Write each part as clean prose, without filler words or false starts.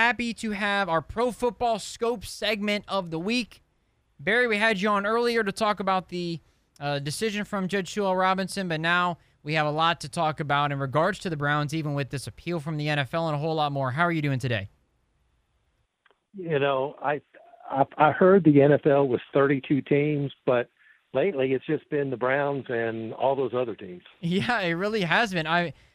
happy to have our Pro Football Scope segment of the week. Barry, we had you on earlier to talk about the decision from Judge Sue Robinson, but now we have a lot to talk about in regards to the Browns, even with this appeal from the NFL and a whole lot more. How are you doing today? You know, I heard the NFL was 32 teams, but lately it's just been the Browns and all those other teams. Yeah, it really has been.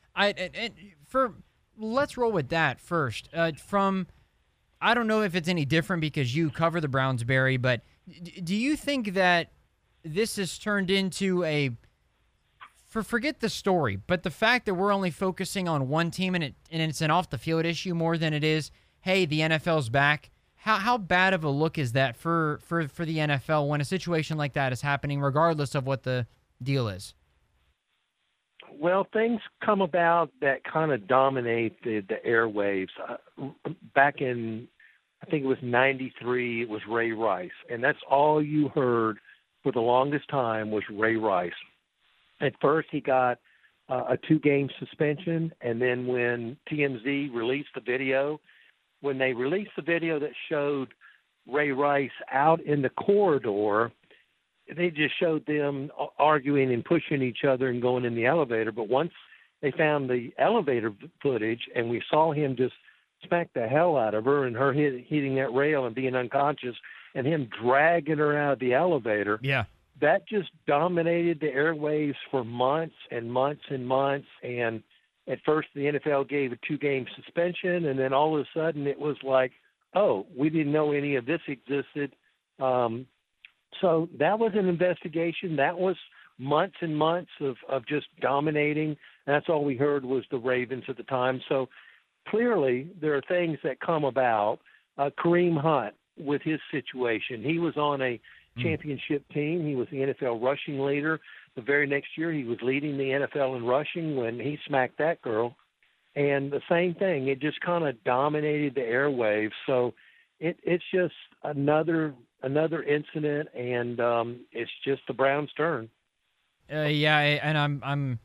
Let's roll with that first. I don't know if it's any different because you cover the Browns, Barry, but do you think that this has turned into forget the story, but the fact that we're only focusing on one team and it's an off the field issue more than it is, hey, the NFL's back. How bad of a look is that for the NFL when a situation like that is happening, regardless of what the deal is? Well, things come about that kind of dominate the airwaves. Back in, I think it was 93, it was Ray Rice. And that's all you heard for the longest time was Ray Rice. At first, he got a 2-game suspension. And then when TMZ released the video, when they released the video that showed Ray Rice out in the corridor, they just showed them arguing and pushing each other and going in the elevator. But once they found the elevator footage and we saw him just smack the hell out of her and her hitting that rail and being unconscious and him dragging her out of the elevator, yeah, that just dominated the airwaves for months and months and months. And at first, the NFL gave a 2-game suspension, and then all of a sudden it was like, oh, we didn't know any of this existed. So that was an investigation. That was months and months of just dominating. That's all we heard was the Ravens at the time. So clearly there are things that come about. Kareem Hunt with his situation, he was on a championship team. He was the NFL rushing leader. The very next year, he was leading the NFL in rushing when he smacked that girl. And the same thing, it just kind of dominated the airwaves. So it's just another incident, and it's just the Browns' turn. Yeah, and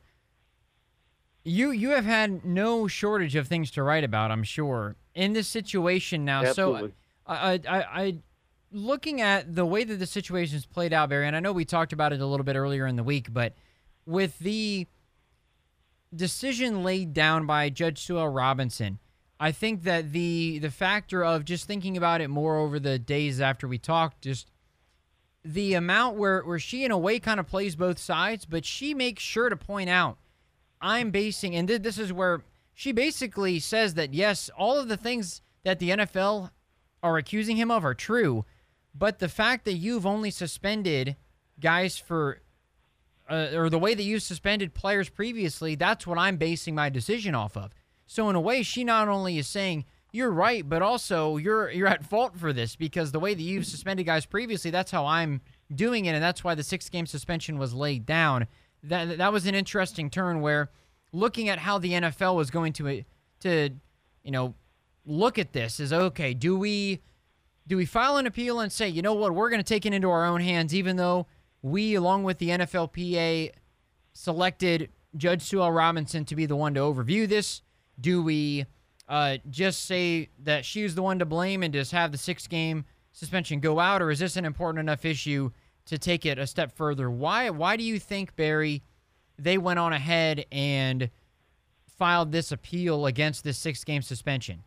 you have had no shortage of things to write about, I'm sure, in this situation now. Absolutely. So I looking at the way that the situation's played out, Barry, and I know we talked about it a little bit earlier in the week, but with the decision laid down by Judge Sue Robinson, I think that the factor of just thinking about it more over the days after we talked, just the amount where she in a way kind of plays both sides, but she makes sure to point out, I'm basing, and this is where she basically says that, yes, all of the things that the NFL are accusing him of are true, but the fact that you've only suspended guys for, or the way that you've suspended players previously, that's what I'm basing my decision off of. So in a way, she not only is saying, you're right, but also you're at fault for this because the way that you've suspended guys previously, that's how I'm doing it, and that's why the 6-game suspension was laid down. That was an interesting turn where looking at how the NFL was going to look at this is, okay, do we file an appeal and say, you know what, we're going to take it into our own hands, even though we, along with the NFLPA, selected Judge Sue Robinson to be the one to overview this? Do we just say that she's the one to blame and just have the 6-game suspension go out, or is this an important enough issue to take it a step further? Why do you think, Barry, they went on ahead and filed this appeal against this 6-game suspension?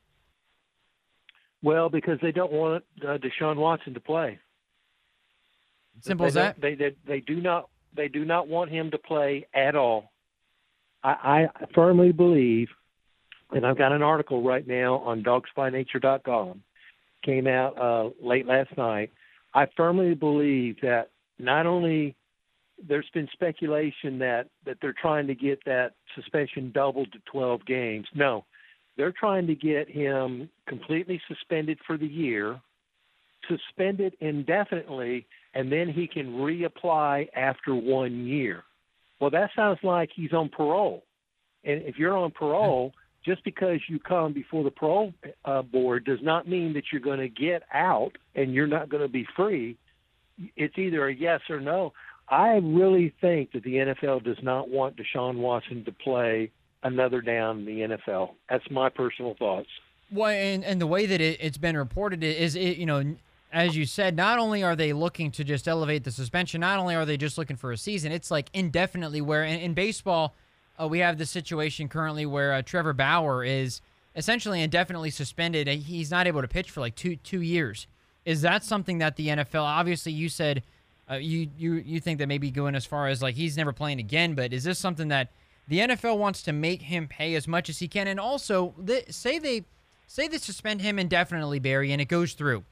Well, because they don't want Deshaun Watson to play. Simple as that? They do not want him to play at all. I firmly believe, and I've got an article right now on dogspynature.com, came out late last night. I firmly believe that not only there's been speculation that they're trying to get that suspension doubled to 12 games. No, they're trying to get him completely suspended for the year, suspended indefinitely, and then he can reapply after 1 year. Well, that sounds like he's on parole. And if you're on parole, just because you come before the parole board does not mean that you're going to get out and you're not going to be free. It's either a yes or no. I really think that the NFL does not want Deshaun Watson to play another down in the NFL. That's my personal thoughts. Well, and the way that it's been reported is, as you said, not only are they looking to just elevate the suspension, not only are they just looking for a season, it's like indefinitely. Where in baseball, we have the situation currently where Trevor Bauer is essentially indefinitely suspended. He's not able to pitch for like two years. Is that something that the NFL? Obviously, you said you think that maybe going as far as like he's never playing again, but is this something that the NFL wants to make him pay as much as he can? And also, say they suspend him indefinitely, Barry, and it goes through,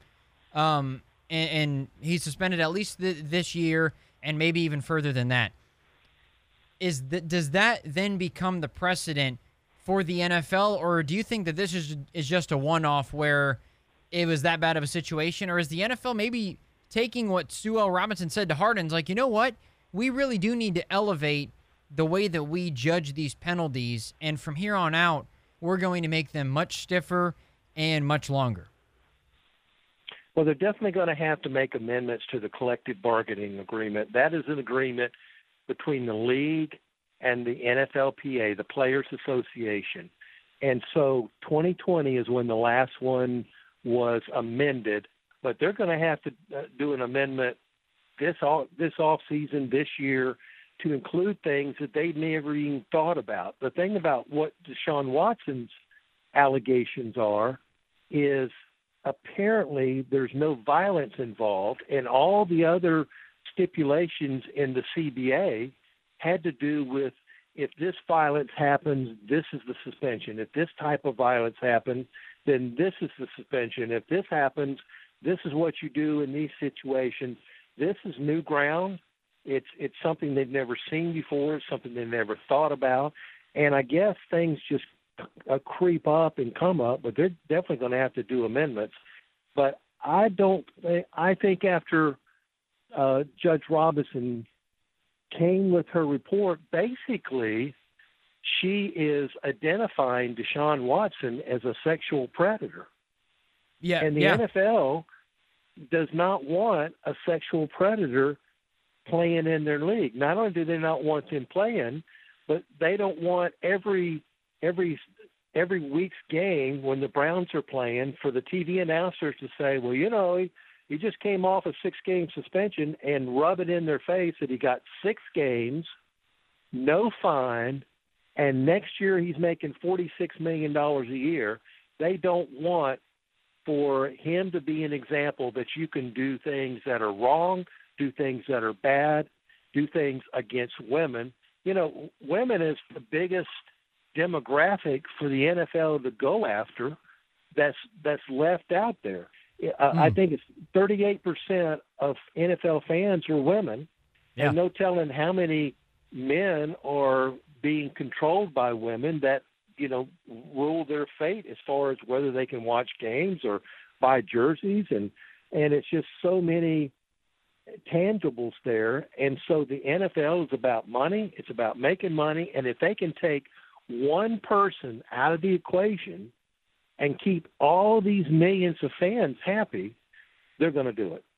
and he's suspended at least this year, and maybe even further than that. Does that then become the precedent for the NFL, or do you think that this is just a one-off where it was that bad of a situation, or is the NFL maybe taking what Sue L. Robinson said to Harden's, like, you know what, we really do need to elevate the way that we judge these penalties, and from here on out, we're going to make them much stiffer and much longer? Well, they're definitely going to have to make amendments to the collective bargaining agreement. That is an agreement between the league and the NFLPA, the Players Association. And so 2020 is when the last one was amended, but they're going to have to do an amendment this off season, this year, to include things that they never even thought about. The thing about what Deshaun Watson's allegations are is apparently there's no violence involved, and all the other stipulations in the CBA had to do with, if this violence happens, this is the suspension. If this type of violence happens, then this is the suspension. If this happens, this is what you do in these situations. This is new ground. It's something they've never seen before. It's something they've never thought about. And I guess things just creep up and come up, but they're definitely going to have to do amendments. But I think after Judge Robinson came with her report, basically she is identifying Deshaun Watson as a sexual predator. Yeah, and the NFL does not want a sexual predator playing in their league. Not only do they not want him playing, but they don't want every week's game when the Browns are playing for the TV announcers to say, well, he just came off a 6-game suspension, and rub it in their face that he got 6 games, no fine, and next year he's making $46 million a year. They don't want for him to be an example that you can do things that are wrong, do things that are bad, do things against women. Women is the biggest demographic for the NFL to go after that's left out there. I think it's 38% of NFL fans are women, and no telling how many men are being controlled by women that, rule their fate as far as whether they can watch games or buy jerseys. And it's just so many tangibles there. And so the NFL is about money. It's about making money. And if they can take one person out of the equation and keep all these millions of fans happy, they're going to do it.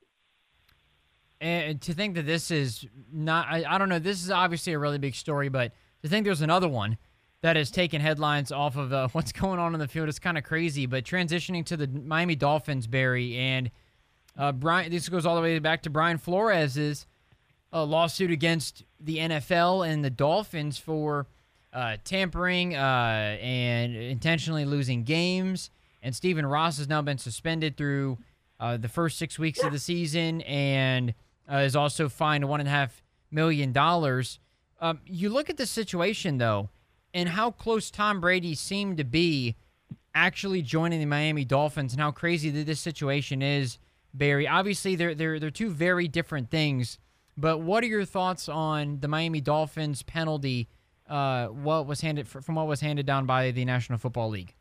And to think that this is not, I don't know, this is obviously a really big story, but to think there's another one that has taken headlines off of what's going on in the field is kind of crazy. But transitioning to the Miami Dolphins, Barry, and this goes all the way back to Brian Flores' lawsuit against the NFL and the Dolphins for tampering and intentionally losing games. And Stephen Ross has now been suspended through the first 6 weeks of the season and is also fined $1.5 million. You look at the situation, though, and how close Tom Brady seemed to be actually joining the Miami Dolphins and how crazy that this situation is, Barry. Obviously, they're two very different things, but what are your thoughts on the Miami Dolphins penalty, what was handed down by the National Football League?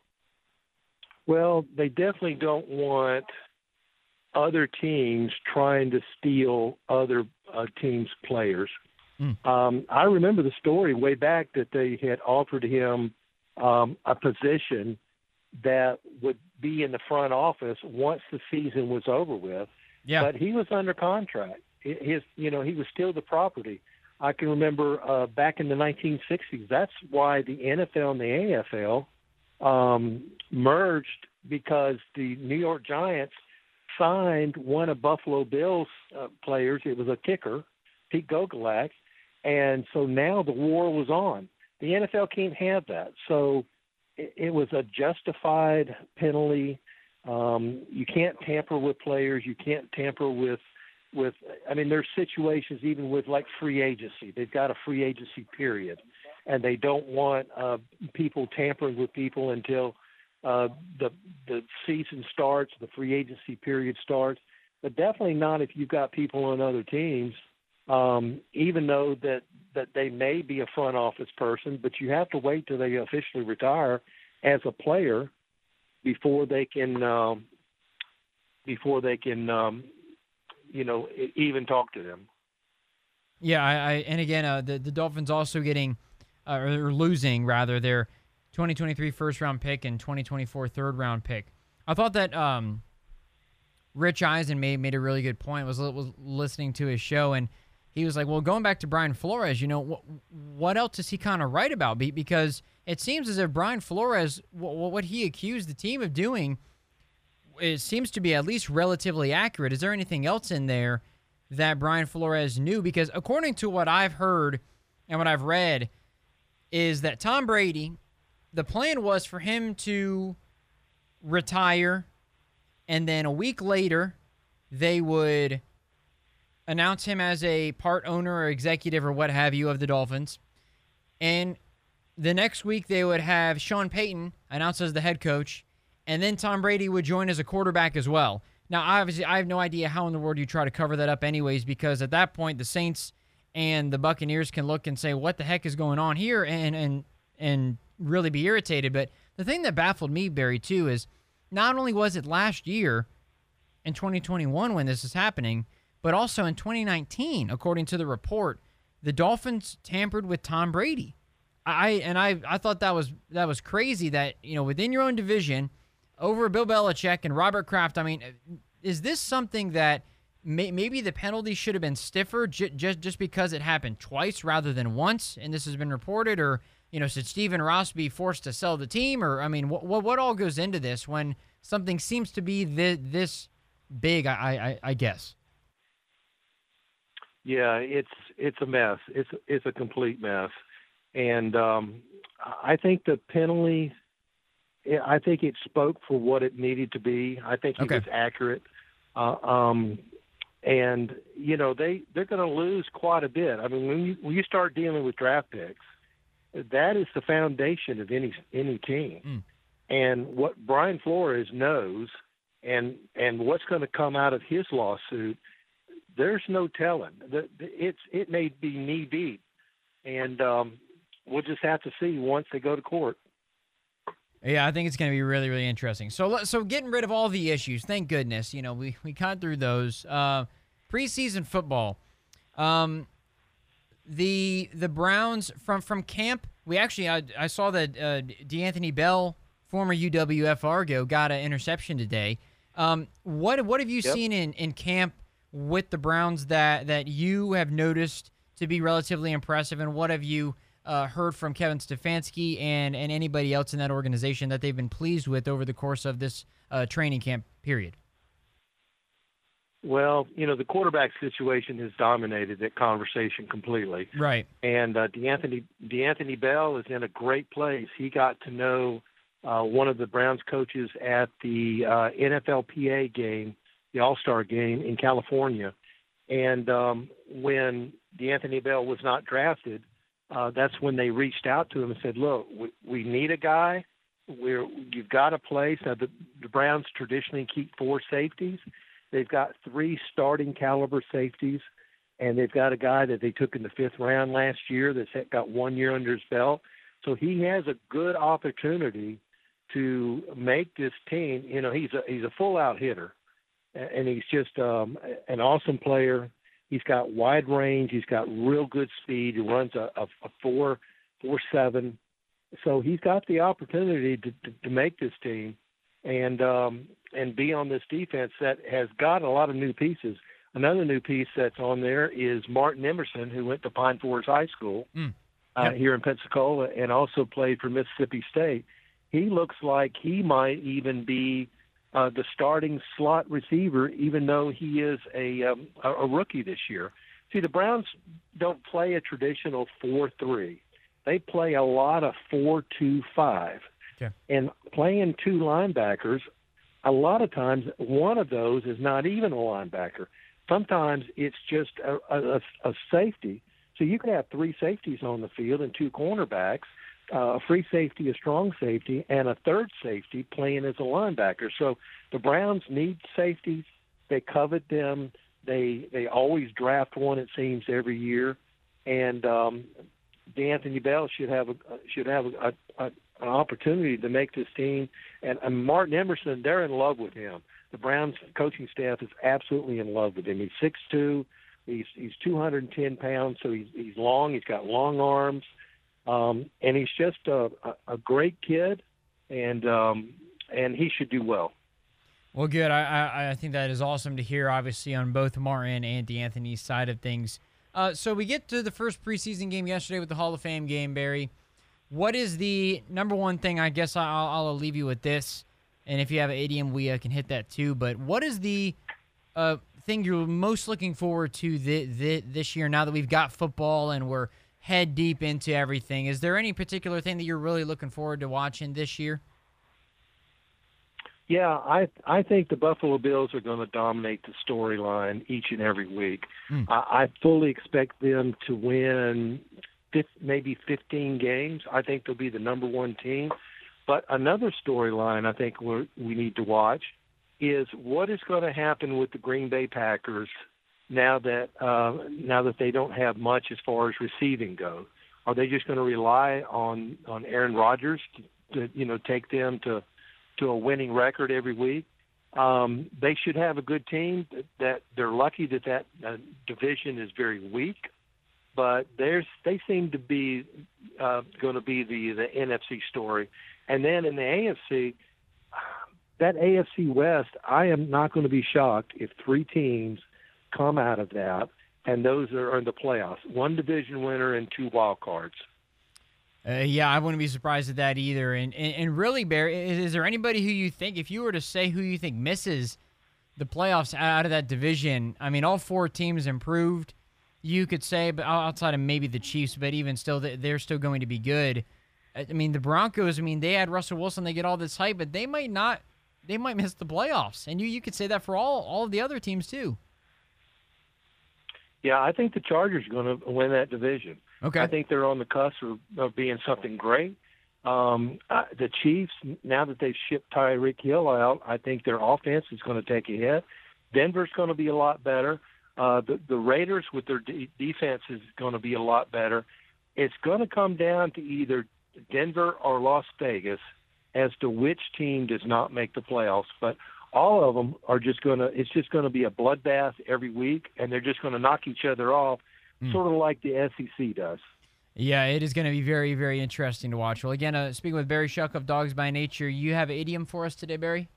Well, they definitely don't want other teams trying to steal other teams' players. I remember the story way back that they had offered him a position that would be in the front office once the season was over with. Yeah. But he was under contract. He was still the property. I can remember back in the 1960s. That's why the NFL and the AFL merged because the New York Giants signed one of Buffalo Bills players. It was a kicker, Pete Gogolak, and so now the war was on. The NFL can't have that. So it was a justified penalty. You can't tamper with players. You can't tamper with. I mean, there's situations even with like free agency. They've got a free agency period, and they don't want people tampering with people until the season starts, the free agency period starts. But definitely not if you've got people on other teams. Even though that they may be a front office person, but you have to wait till they officially retire as a player before they can even talk to them. Yeah, and again, the Dolphins also getting or losing rather their 2023 first round pick and 2024 third round pick. I thought that Rich Eisen made a really good point. Was listening to his show, and he was like, well, going back to Brian Flores, what else is he kind of right about? Because it seems as if Brian Flores, what he accused the team of doing, it seems to be at least relatively accurate. Is there anything else in there that Brian Flores knew? Because according to what I've heard and what I've read, is that Tom Brady, the plan was for him to retire, and then a week later, they would announce him as a part owner or executive or what have you of the Dolphins. And the next week, they would have Sean Payton announced as the head coach, and then Tom Brady would join as a quarterback as well. Now, obviously, I have no idea how in the world you try to cover that up anyways, because at that point, the Saints and the Buccaneers can look and say, what the heck is going on here, and really be irritated. But the thing that baffled me, Barry, too, is not only was it last year in 2021 when this is happening, but also in 2019, according to the report, the Dolphins tampered with Tom Brady. I thought that was crazy that, within your own division, over Bill Belichick and Robert Kraft, I mean, is this something that maybe the penalty should have been stiffer just because it happened twice rather than once, and this has been reported? Or, should Stephen Ross be forced to sell the team? Or, I mean, what all goes into this when something seems to be this big, I guess? Yeah, it's a mess. It's a complete mess. And I think the penalty, I think it spoke for what it needed to be. I think it was accurate. And, they're going to lose quite a bit. I mean, when you start dealing with draft picks, that is the foundation of any team. And what Brian Flores knows and what's going to come out of his lawsuit, there's no telling. It may be knee deep. And we'll just have to see once they go to court. Yeah, I think it's going to be really, really interesting. So getting rid of all the issues, thank goodness. We got through those. Preseason football. The Browns from camp. We actually I saw that DeAnthony Bell, former UWF Argo, got an interception today. What have you seen in camp with the Browns that you have noticed to be relatively impressive, and what have you heard from Kevin Stefanski and anybody else in that organization that they've been pleased with over the course of this training camp period? Well, the quarterback situation has dominated that conversation completely. Right. And DeAnthony Bell is in a great place. He got to know one of the Browns coaches at the NFLPA game, the All-Star game in California. And when DeAnthony Bell was not drafted, that's when they reached out to him and said, look, we need a guy. You've got a place. Now, the Browns traditionally keep 4 safeties. They've got 3 starting caliber safeties, and they've got a guy that they took in the 5th round last year that's got 1 year under his belt. So he has a good opportunity to make this team. He's a full-out hitter, and he's just an awesome player. He's got wide range. He's got real good speed. He runs a 4.7. So he's got the opportunity to make this team and be on this defense that has got a lot of new pieces. Another new piece that's on there is Martin Emerson, who went to Pine Forest High School here in Pensacola and also played for Mississippi State. he looks like he might even be the starting slot receiver, even though he is a rookie this year. See, the Browns don't play a traditional 4-3. They play a lot of 4-2-5. Okay. And playing two linebackers, a lot of times one of those is not even a linebacker. Sometimes it's just a safety. So you could have three safeties on the field and two cornerbacks, a free safety, a strong safety, and a third safety playing as a linebacker. So the Browns need safeties. They covet them. They always draft one, it seems, every year. And D'Anthony Bell should have an opportunity to make this team. And Martin Emerson, they're in love with him. The Browns coaching staff is absolutely in love with him. He's 6'2". He's 210 pounds, so he's long. He's got long arms, and he's just a great kid, and he should do well. Well, good. I think that is awesome to hear, obviously, on both Martin and D'Anthony's side of things. So we get to the first preseason game yesterday with the Hall of Fame game, Barry. What is the number one thing? I guess I'll leave you with this, and if you have an idiom, we can hit that too. But what is the thing you're most looking forward to this year now that we've got football and we're head deep into everything? Is there any particular thing that you're really looking forward to watching this year? Yeah, I think the Buffalo Bills are going to dominate the storyline each and every week. I fully expect them to win maybe 15 games. I think they'll be the number one team. But another storyline I think we need to watch is what is going to happen with the Green Bay Packers now that they don't have much as far as receiving goes. Are they just going to rely on Aaron Rodgers to take them to a winning record every week? They should have a good team. That they're lucky that division is very weak, but they seem to be going to be the NFC story. And then in the AFC, that AFC West, I am not going to be shocked if three teams come out of that, and those are in the playoffs. One division winner and two wild cards. Yeah, I wouldn't be surprised at that either. And really, Barry, is there anybody who you think, if you were to say who you think misses the playoffs out of that division, I mean, all four teams improved, you could say, but outside of maybe the Chiefs, but even still, they're still going to be good. I mean, the Broncos, they had Russell Wilson, they get all this hype, but they might miss the playoffs. And you could say that for all of the other teams too. Yeah, I think the Chargers are going to win that division. Okay. I think they're on the cusp of being something great. The Chiefs, now that they've shipped Tyreek Hill out, I think their offense is going to take a hit. Denver's going to be a lot better. The Raiders with their defense is going to be a lot better. It's going to come down to either Denver or Las Vegas as to which team does not make the playoffs. But all of them are it's just going to be a bloodbath every week, and they're just going to knock each other off, sort of like the SEC does. Yeah, it is going to be very, very interesting to watch. Well, again, speaking with Barry Shuck of Dogs by Nature, you have an idiom for us today, Barry?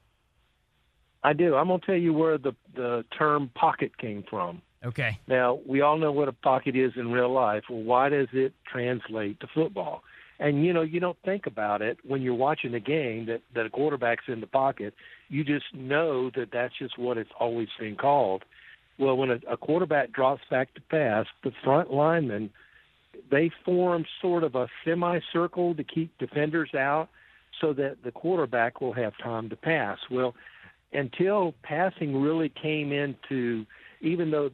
I do. I'm going to tell you where the term pocket came from. Okay. Now, we all know what a pocket is in real life. Well, why does it translate to football? And, you don't think about it when you're watching a game that a quarterback's in the pocket. You just know that that's just what it's always been called. Well, when a quarterback drops back to pass, the front linemen, they form sort of a semicircle to keep defenders out so that the quarterback will have time to pass. Well, until passing really came into, even though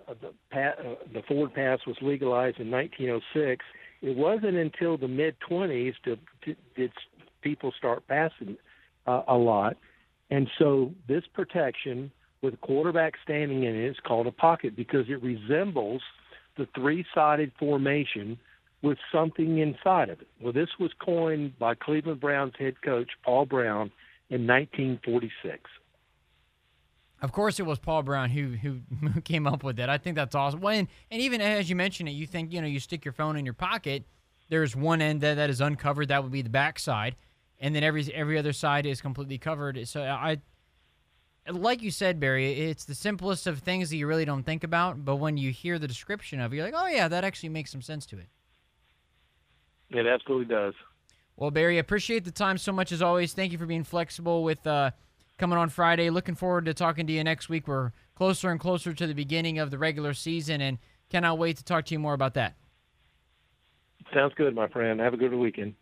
the forward pass was legalized in 1906, it wasn't until the mid-20s did people start passing a lot. And so this protection with a quarterback standing in it is called a pocket because it resembles the three-sided formation with something inside of it. Well, this was coined by Cleveland Browns head coach Paul Brown in 1946. Of course it was Paul Brown who came up with it. I think that's awesome. Well, and even as you mentioned it, you think, you stick your phone in your pocket, there's one end that is uncovered, that would be the back side, and then every other side is completely covered. So like you said, Barry, it's the simplest of things that you really don't think about, but when you hear the description of it, you're like, oh yeah, that actually makes some sense to it. It absolutely does. Well, Barry, appreciate the time so much as always. Thank you for being flexible with coming on Friday. Looking forward to talking to you next week. We're closer and closer to the beginning of the regular season, and cannot wait to talk to you more about that. Sounds good, my friend. Have a good weekend.